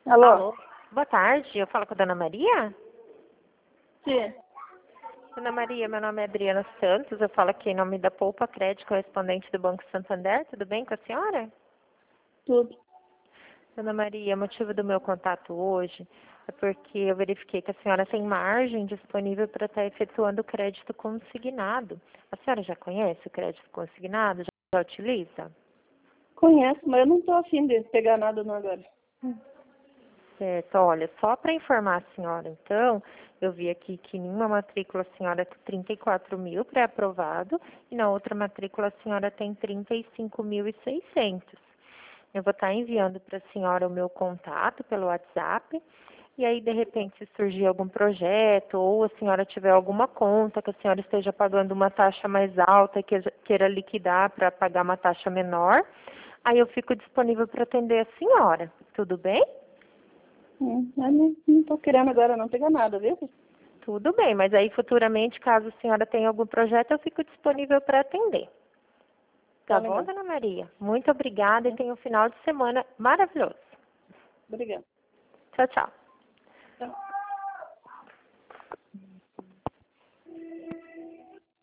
Alô? Alô, boa tarde. Eu falo com a Dona Maria? Sim. Dona Maria, meu nome é Adriana Santos. Eu falo aqui em nome da Poupa Crédito, correspondente do Banco Santander. Tudo bem com a senhora? Tudo. Dona Maria, o motivo do meu contato hoje é porque eu verifiquei que a senhora tem margem disponível para estar efetuando o crédito consignado. A senhora já conhece o crédito consignado? Já utiliza? Conheço, mas eu não tô afim de pegar nada não agora. Certo, olha, só para informar a senhora, então, eu vi aqui que em uma matrícula a senhora tem 34 mil pré-aprovado e na outra matrícula a senhora tem 35.600. Eu vou estar enviando para a senhora o meu contato pelo WhatsApp e aí, de repente, se surgir algum projeto ou a senhora tiver alguma conta que a senhora esteja pagando uma taxa mais alta e queira liquidar para pagar uma taxa menor, aí eu fico disponível para atender a senhora. Tudo bem? Eu não tô querendo agora não pegar nada, viu? Tudo bem, mas aí futuramente, caso a senhora tenha algum projeto, eu fico disponível para atender. Tá bom, legal. Dona Maria? Muito obrigada e tenha um final de semana maravilhoso. Obrigada. Tchau, tchau. Tchau.